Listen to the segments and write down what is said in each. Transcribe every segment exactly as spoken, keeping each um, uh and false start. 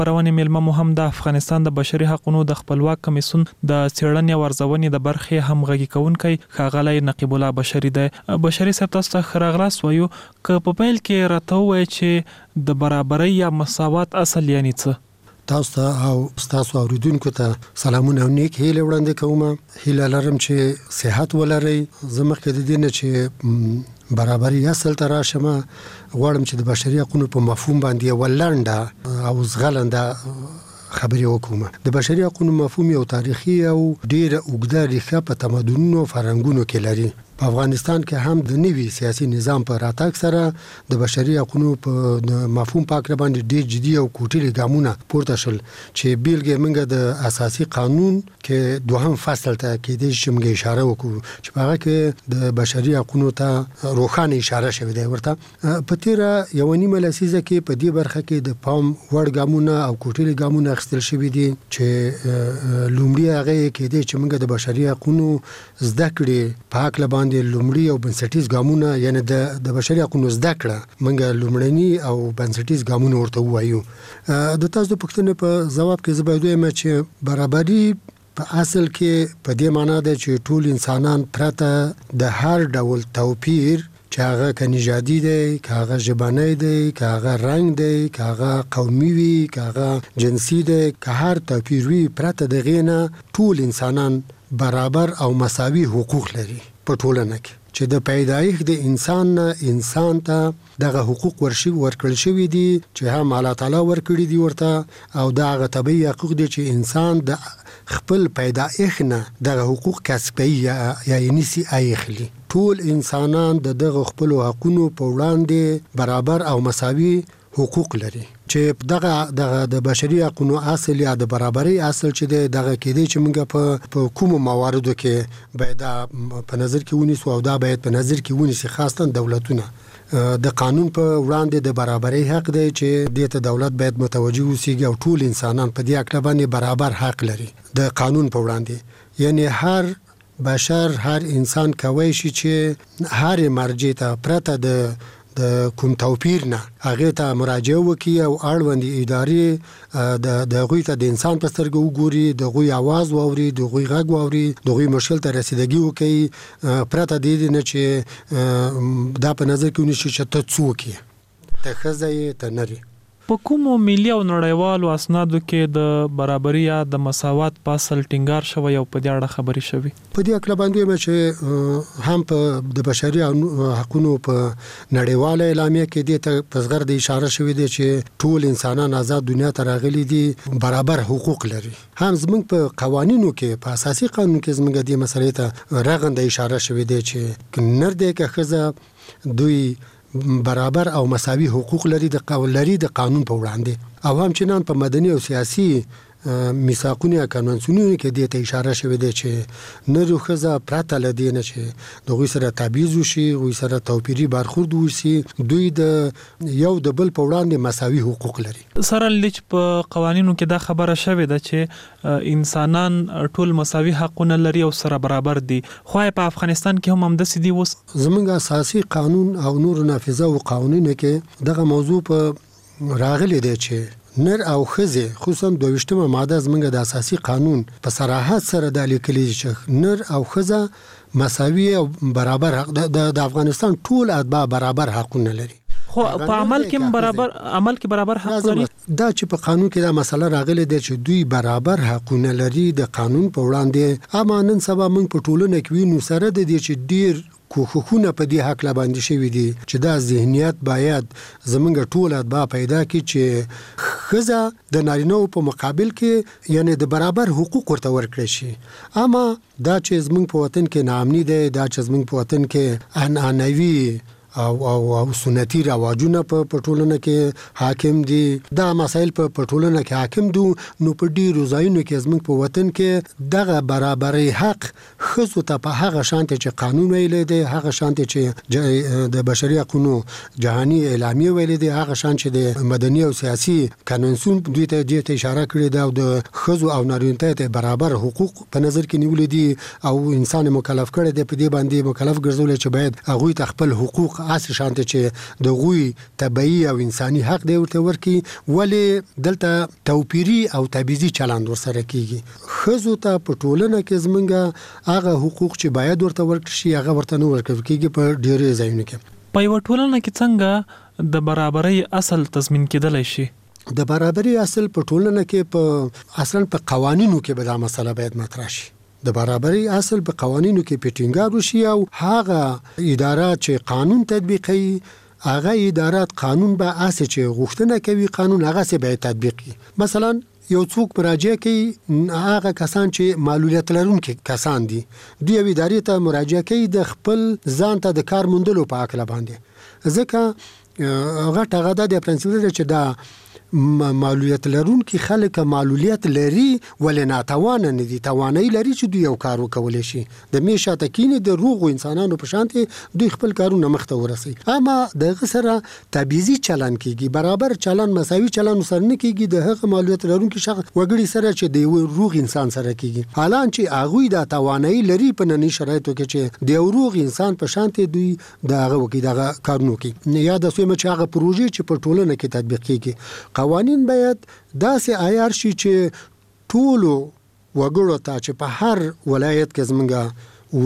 پرونې میلمه مو هم د افغانستان د بشري حقوقو د خپلواک کمیسیون د څېړنې او ارزونې د برخې همغږي کوونکی ښاغلی نقیب الله بشري دی. بشري صاحب تاسو ته ښه راغلاست وایو که په پیل کې راته ووایئ چې د برابرۍ یا مساوات اصل یعنی څه؟ تاسو ته او ستاسو اوریدونکو ته سلامونه او نیک هیلې وړاندې کوم. هیله لرم چې صحت ولرئ. زه مخکې د دې نه چې برابرۍ اصل ته راشم غواړم چې د بشري حقوقو په مفهوم باندې یوه لنډه او زغلنده خبرې وکوم. د بشري حقوقو مفهوم یو تاریخي او ډېره اوږده ریښه په تمدنونو او فرهنګونو کې لري. په افغانستان کې هم د نوي سیاسي نظام په راتګ سره د بشري حقوقو په مفهوم پاک باندې ډېر جدي او کوټلي ګامونه پورته شول چې بیلګې موږ د اساسي قانون کې دوهم فصل ته کېدای شي موږ اشاره وکړو چې په هغه کې د بشري حقوقو ته روښانه اشاره شوې ده. ورته په تیره یو نیمه لسیزه کې په دې برخه کې د پام وړ ګامونه او کوټلي ګامونه اخیستل شوي دي چې لومړی هغه کېدای چې موږ د بشري حقوقو زده کړې پاک لبان د لومړی او بنسټیز ګامونه یعنی د د بشري حقوقو زده کړه موږ لومړني او بنسټیز ګامونه ورته وایو. د تاسو د پوښتنې په ځواب کې زه باید ووایم چې برابري په اصل کې په دې معنا ده چې ټول انسانان پرته د هر ډول توپیر چې هغه که نژادي دی، که هغه ژبنی دی، که هغه رنګ دی، که هغه قومي وي، که هغه جنسي دی، که هر توپیر وي، پرته د هغې نه ټول انسانان برابر او مساوي حقوق لري په ټولنه کې چې د پیدایښت د انسان نه انسان ته دغه حقوق ورشي ورکړل شوي دي چې هم الله تعالی ورکړي دي ورته او دا هغه طبیعي حقوق دي چې انسان د خپل پیدایښت نه دغه حقوق کسب کوي یا یې نیسي اخلي. ټول انسانان د دغه خپل حقوقو په وړاندې برابر او مساوي حقوق لري چې دغه دغه د بشري حقوقو اصل یا د برابرۍ اصل چې دغه کېدی چې موږ په په کوم مواردو کې باید په نظر کې ونیسو او دا باید په نظر کې ونیسي خاصتا دولتونه. د قانون په وړاندې د برابرۍ حق دی چې دې ته دولت باید متوجه اوسیږي او ټول انسانان په دې اړه باندې برابر حق لري د قانون په وړاندې. یعنی هر بشر هر انسان کوي شي چې هر مرجع ته پرته د د کوم توپیر نه هغه ته مراجعه وکړي او اړوندې ادارې د د هغوی ته د انسان په سترګه وګوري، د هغوی اواز واوري، د هغوی غږ واوري، د هغوی مشکل ته رسیدګي وکړي پرته د دې نه چې دا په نظر کې ونیسي چې ته څوک یې، ته ښځه یې، ته نر یې. په کومو ملي او نړیوالو اسنادو کې د برابرۍ یا د مساوات په اصل ټینګار شوی او په دې اړه خبرې شوي؟ په دې اړه باندې وایم چې هم په د بشري حقوقو په نړیواله اعلامیه کې دې ته په صغر د اشاره شوې ده چې ټول انسانان آزاد دنیا ته راغلي دي، برابر حقوق لري. هم زموږ په قوانینو کې په اساسي قانون کې زموږ د مسلې ته رغنده اشاره شوې ده چې نر دی که ښځه دوی برابر او مساوي حقوق لري د قانون لري د قانون په وړاندې. او هم چې نن په مدني او سیاسي میثاقونو یا کنوانسیونونو کې دې ته اشاره شوې ده چې نر او ښځه پرته له دې نه چې د هغوی سره تبعیض وشي، هغوی سره توپیري برخورد وشي، دوی د یو د بل په وړاندې مساوي حقوق لري. سره له چې په قوانینو کې دا خبره شوې ده چې انسانان ټول مساوي حقونه لري او سره برابر دي، خو په افغانستان کې هم همداسې دي. اوس زموږ اساسي قانون او نور نافذه او قوانینو کې دغه موضوع په راغلی دی چې نر او ښځې خصوصا دویشتمه ماده زموږ د اساسي قانون په صراحت سره دا لیکلي چې نر او ښځه مساوي او برابر حق د افغانستان ټول اتباع برابر حقونه لري. خو په عمل کې برابر عمل کې برابر حق لري. دا چې په قانون کې دا مسله راغلې ده چې دوی برابر حقونه لري د قانون په وړاندې. اما نن سبا موږ په ټولنه کې وینو سره د دې چې ډیر کوښښونه په دې حق باندې شوي دي چې دا ذهنیت باید زمونږ ټول اتباع پیدا کړي چې ښځه د نارینه‌و په مقابل کې یعنی د برابر حقوق ورته ورکړي شي. اما دا چې زمونږ په وطن کې ناامني دی، دا چې زمونږ په وطن کې عنعنوي او او او سنتي رواجونه په پټولنه کې حاکم دي، دا مسائل په پټولنه کې حاکم دي، نو په ډیرو ځایونو کې زموږ په وطن کې دغه برابرۍ حق ښځو ته په هغه شانتي چې قانون ویلی دی، هغه شانتي چې د بشري حقوقو جهاني اعلامیه ویلی دی، هغه شان چې د مدني او سیاسي کنونسیون دوی ته دې ته اشاره کړې ده او د ښځو او نارینه ته برابر حقوق په نظر کې نیولې دي او انسان مکلف کړی دی په دې باندې مکلف ګرځولې چې باید هغوی ته خپل حقوق خاص شانته چې د غوي طبيعي او انساني حق دی ورته ورکی، ولې دلته توپیری او تبعیضي چلند ورسره کیږي. خزو ته په ټولنه کې زمونږه هغه حقوق چې باید ورته ورکړي شي هغه ورته نه ورکړي کیږي په ډیرو ځایونو کې. په یو ټولنه کې څنګه د برابرۍ اصل تضمین کېدلی شي؟ د برابرۍ اصل په ټولنه کې په اصلا په قوانینو کې به دا مسله باید مطرح شي. د برابرۍ اصل په قوانینو کې پټینګار وشي او هغه ادارات چې قانون تطبیقوي هغه ادارات قانون به اساس چې غوښتنه کوي قانون هغه سه به تطبیق کړي. مثلا یو څوک مراجعه کوي هغه کسان چې معلولیت لرونکي کسان دي دوی ادارې ته مراجعه کوي د خپل ځان ته د کار موندلو په اړه باندې، ځکه هغه هغه د پرنسپل چې دا معلولیت لرونکي خلک معلولیت لري ولې ناتوانه نه دي، توانایي لري چې دوی یو کار وکولای شي. د میشه تکینه د روغ انسانانو په شانتي دوی خپل کارونه مخته ورسي. اما د غسره تبعیضي چلن کیږي، برابر چلن مساوي چلن سره نه کیږي د هغه معلولیت لرونکي شخص وګړي سره چې د روغ انسان سره کیږي. حالان چې هغه د توانایي لري په ننني شرایطو کې چې د روغ انسان په شانتي دوی د هغه وکي د کارونو کې نه یاد اوسه چې هغه پروژې چې په ټولنه کې تطبیق کیږي قوانین باید داسې عیار شي چې ټولو وګړو ته چې په هر ولایت کې زمونږه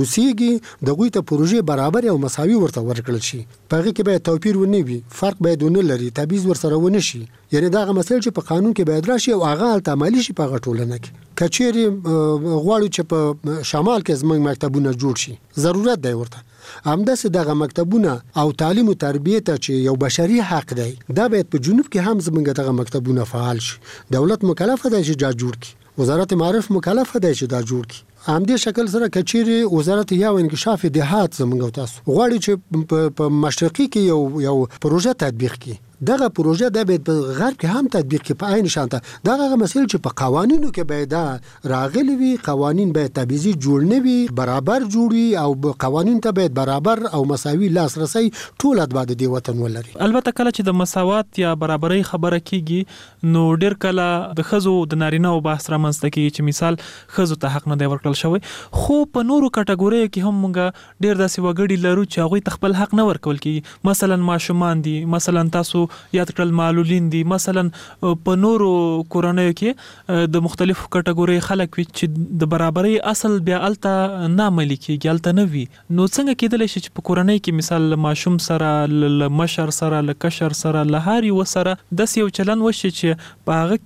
اوسېږي د غوی ته پروژې برابر او مساوي ورته ورکړل شي. په هغه کې باید توپیر ونه وي، فرق باید ونه لري، تبعیض ورسره ونه شي. یعنی دا هغه مسایل چې په قانون کې باید راشي او هغه عملي شي په هغه ټولنه کې. کچېری غواړو چې په شمال کې زمونږ مکتبونه جوړ شي، ضرورت دی ورته. همداسې دغه مکتبونه او تعلیم او تربیه ته چې یو بشري حق دی دا باید په جنوب کې هم زمونږ دغه مکتبونه فعال شي. دولت مکلف دی چې دا جوړ کړي، وزارت معارف مکلف دی چې دا جوړ کړي. همدې شکل سره کچېری وزارت یا انکشاف دهات زمونږ تاسو غواړي چې په مشرقي کې یو یو پروژه تطبیق کړي، دغه پروژه د به غرب کې هم تطبیق کې په عین شانته دغه مسایل چې په قوانینو کې باید راغلي وي، قوانین باید تبعیضي جوړ نه وي، برابر جوړي او قوانین ته باید برابر او مساوي لاسرسي ټول اتباع د وطن ولري. البته کله چې د مساوات یا برابرۍ خبره کیږي نو ډیر کله د خزو د نارینه او بحث رامنځته کیږي چې مثال خزو ته حق نه دی ورکړل شوی، خو په نورو کټګوریو کې هم موږ ډیر داسې وګړي لرو چې هغه تخپل حق نه ورکول کیږي. مثلا ماشومان دي، مثلا تاسو یاد کړل معلولین دي، مثلا په نورو کورنیو کې د مختلفو کټګوري خلک وي چې د برابرۍ اصل بیا الته نه عملي کیږي، الته نه وي. نو څنګه کېدلی شي چې په کورنۍ کې مثال ماشوم سره ل مشر سره ل کشر سره له هر یو سره داسې یو چلن وشي چې په هغه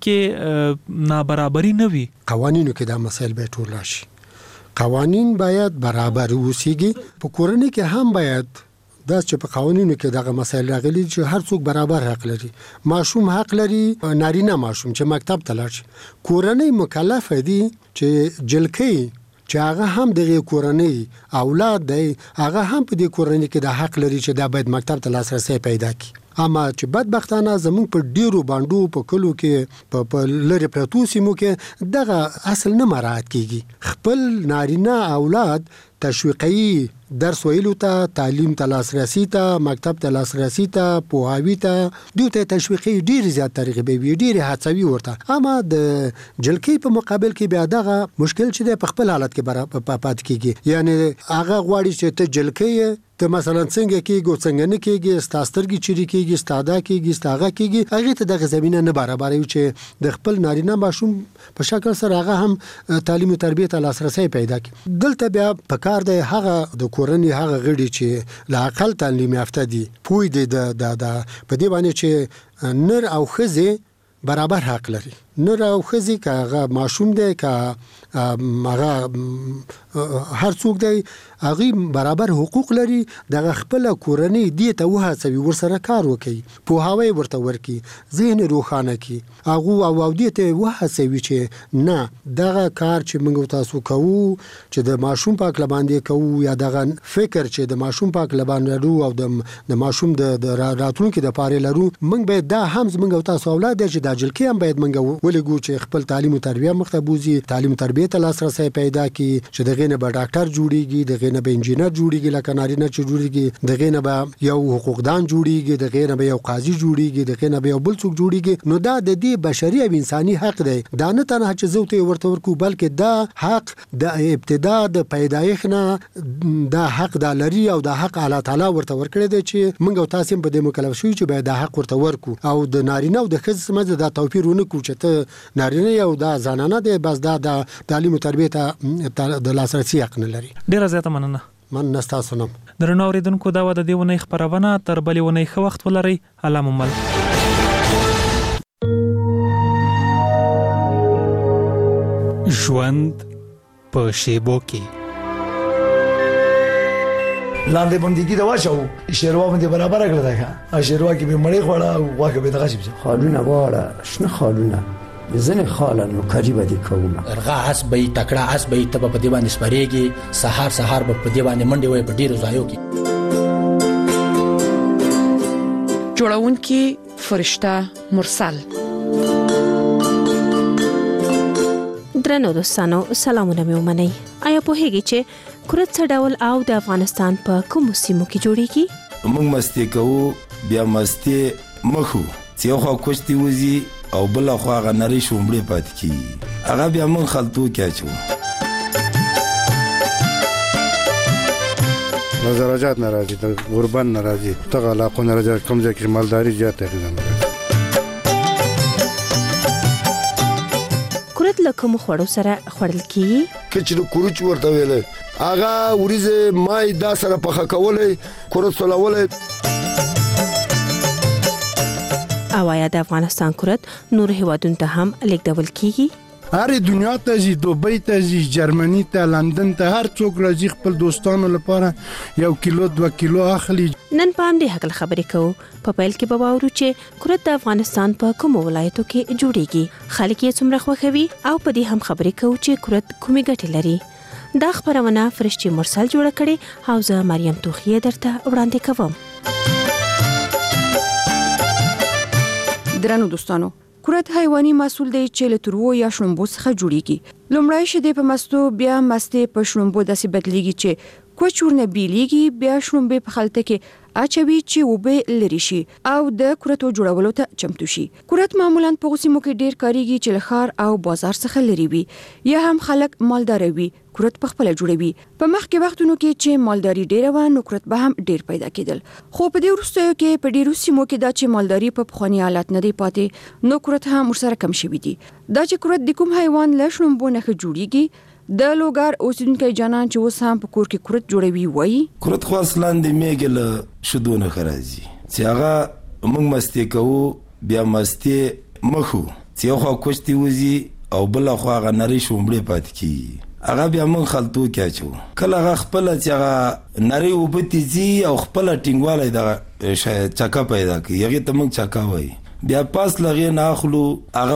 کې نابرابري نه وي؟ قوانینو کې دا مسایل به ټول راشي، قوانین باید برابر اوسېږي. په کورنۍ کې هم باید دا چې په قوانینو کې دغه مسایل راغلي چې هر څوک برابر حق لري. ماشوم حق لري، نارینه ماشوم چې مکتب ته لاړ شي. کورنۍ مکلف دي چې جلکۍ چې هغه هم دغه کورنۍ اولاد دی هغه هم په دې کورنۍ کې د حق لري چې دا باید مکتب ته لاسرسي پیدا کړي. اما چې بدبختانه زموږ په ډیرو باندو په کلو کې په لری پرتو سیمو کې دغه اصل نه مراعات کیږي. خپل نارینه اولاد تشویقي درس ویلو ته، تعلیم ته لاسرسي ته، مکتب ته لاسرسي ته، پوهاوی ته دوی ته تشویقي ډیر زیات ترغیبي وي، ډیر هڅوي ورته. اما د جلکې په مقابل کې بیا دغه مشکل چې په خپل حالت کې پات کیږي. یعنی هغه غواړي چې ته جلکې ته مثلا څنګه کېږي څنګه نه کېږي، ستاسترګي چيري کېږي، ستاده کېږي، ستاغه کېږي، هغه ته دغه زمينه نه برابروي چې د خپل نارینه ماشوم په شکل سره هغه هم تعلیم او تربیه ته لاسرسي پیدا کړي. دلته بیا په کار دی هغه د کورنۍ هغه غړي چې لا عقل تعلیم یافته دي پوي دي د د په دې باندې چې نر او ښځه برابر حق لري. نر او ښځه که هغه ماشوم دی که هغه هر څوک دی هغه برابر حقوق لري. دغه خپل کورنۍ دې ته وهڅوي ورسره کار وکړي، پوهاوی ورته ورکړي، ذهن روښانه کړي، هغه او او دې ته وهڅوي چې نه دغه کار چې موږ تاسو کوو چې د ماشوم پاک لباندې کوو یا دغه فکر چې د ماشوم پاک لباندې لرو او د د ماشوم د راتلونکو د پاره لرو، موږ به دا هم موږ تاسو اولاد چې د جلکې هم باید موږ ولګو چې خپل تعلیم او تربیه مخته بوزي، تعلیم او تربیه ته لاسرسي پیدا کی چې دغه نه به ډاکټر جوړیږي، دغه نه به انجینر جوړیږي، لکه نارینه چې جوړیږي، دغه نه به یو حقوقدان جوړیږي، دغه نه به یو قاضي جوړیږي، دغه نه به یو بل څوک جوړیږي. نو دا د دې بشري او انساني حق دی. دا نه تنها چې زوته ورته ورکو بلکې دا حق د ابتدا د پیدایښت نه دا حق د لري او دا حق الله تعالی ورته ورکړی دی چې موږ او تاسو په دې مکلف شو چې باید دا حق ورته ورکو او د نارینه او د ښځې سمجه دا توپیر ونکړو چې ته نارینه یو دا زنانه دی بس دا د تعلیم او تربیه ته د لاسرسي حق نه لري. ډیره زیاته مننه. من نستا سنم. درنو اوریدونکو دا و د دې ونې خبرونه تر بلې ونې ښه وخت ولرئ. الله مو مل. ژوند په شیبو کې لاندې باندې دا واچو شیروا باندې برابر کړل دا ا شیروا کې به مړی خوړه او واګه به دغه شي خالونه واړه شنه خالونه ځنه خالانو قریبه دي کومه ارغا اس به تکړه اس به تب په دی باندې سپریږي سحر سحر په دی باندې منډي وي په ډیرو ځایو کې جوړونکي فرشته مرسل. درنو دوستانو سلامونه مې ومنئ. آیا پوهیږئ چې کرت څه ډول او د افغانستان په کومو سیمو کې جوړیږي؟ موږ مستی کوو بیا مستی مخو چې خو کوشتي وزي او بل خو هغه نری شومړې پات کی هغه بیا موږ خلطو کېچو نظرات ناراضي د غربان ناراضي تغه علاقه ناراضي کوم ځای کې مالداري زیاته ده. کرت له کوم خوړو سره خوړل کیږي؟ کچې کورچ ورته ویل اغه وریزه مای دا سره پخه کولې کرت سولولې. او آیا د افغانستان کرت نور هیوادونو ته هم لیږدول کیږي؟ هر دنیا ته زی دوبۍ ته زی جرمني ته لندن ته هر څوک راځي خپل دوستانو لپاره یو کیلو دوه کیلو اخلي. نن پام دې حق خبرې کوو. په پیل کې به واورو چې کرت د افغانستان په کوم ولایتو کې جوړیږي، خلک یې څومره خوښوي او په دې هم خبرې کوو چې کرت کومې ګټې لري. دا خبرونه فرشتي مرسل جوړ کړي او زه مریم توخیه درته وړاندې کوم. درنو دوستانو، کرت حیواني محصول دی چې له ترو یا شړومبو څخه جوړیږي. لومړی شیدې په مستو بیا مستې په شړومبو داسې بدلیږي چې کوچورنه بیلیږي، بیا شړومبې په خلطه کې اچوي چې وبې لري شي او د کرتو جوړولو ته چمتو شي. کرت معمولا په غوسیمو کې ډیر کاریږي چې له ښار او بازار څخه لري وي یا هم خلک مالدار وي. کرت په خپل جوړوي. په مخکې وختونو کې چې مالداري ډیره و نو کرت به هم ډیر پیدا کېدل، خو په دې وروستیو کې په ډیرو سیمو کې دا چې مالداري په پخوانی حالت نه دی پاتې نو کرت هم ورسره کم شوی دی. دا چې کرت د کوم حیوان له شړومبو نه جوړیږي د لوګار اوسیدونکو جانان چې اوس هم په کور کې کرت جوړوي وایي کرت خو اصلاً د میګل شودونه خرازي چې هغه موږ مستی کوو بیا مستی مخو چې خو کوشتي وزي او بل خو هغه نری شومړې پات کی هغه بیا موږ خلطو کېچو کله هغه خپل چې هغه نری وبتی زی او خپل ټینګواله د چکا پیدا کی هغه ته موږ چکا وایي بیا پاس لغې نه اخلو هغه